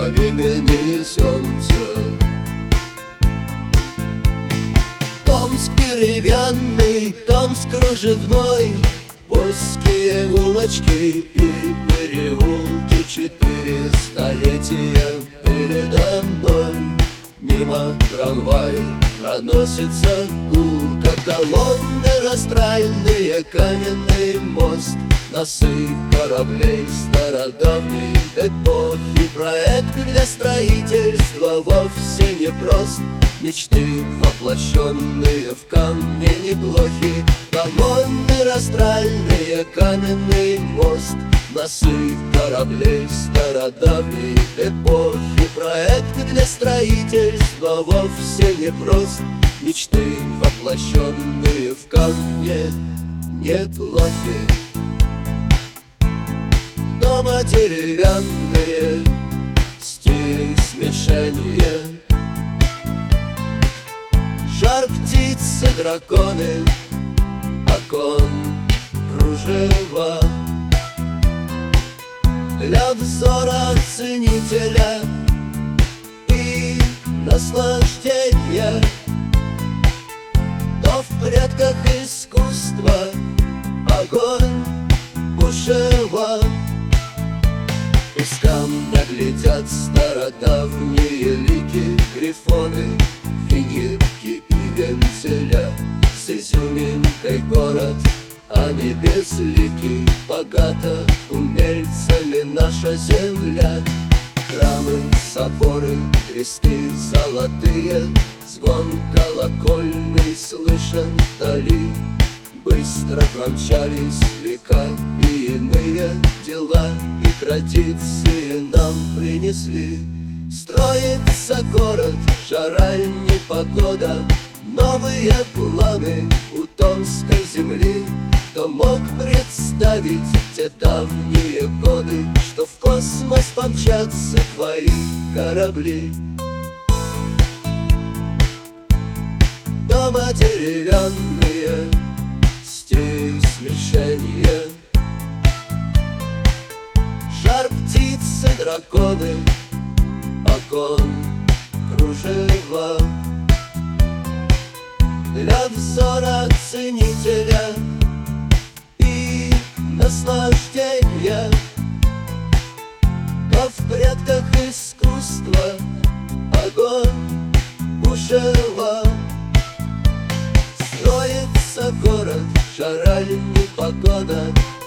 имени солнца. Томск деревянный, Томск кружевной, узкие улочки и переулки, 4 столетия передо мной. Мимо трамвай проносится гулко, колонны расстраенные, каменный мост, носы кораблей стародавней эпохи. Проект для строительства вовсе не прост, мечты, воплощенные в камне неплохи. Колонны растральные, каменный мост, носы кораблей стародавней эпохи. Проект для строительства вовсе не прост, мечты, воплощенные в камне неплохи. Дома деревянные, стиль смешения, жар птицы, драконы, окон кружева. Для взора ценителя и наслаждения, то в предках искусства огонь бушевал. Из камня глядят стародавние лики, грифоны, финирки и вензеля. С изюминкой город, а не безликий, богата умельцами наша земля. Храмы, соборы, кресты золотые, звон колокольный слышен вдали. Быстро промчались века и иные дела, и традиции нам принесли. Строится город, жара непогода, новые планы у Томской земли. Кто мог представить те давние годы, что в космос помчатся твои корабли? Дома деревянные, стиль смешения, жар птицы, драконы, окон кружева. Для взора ценителя и наслаждения, но в предках искусства огонь бушевал. Строится город, жара непогода,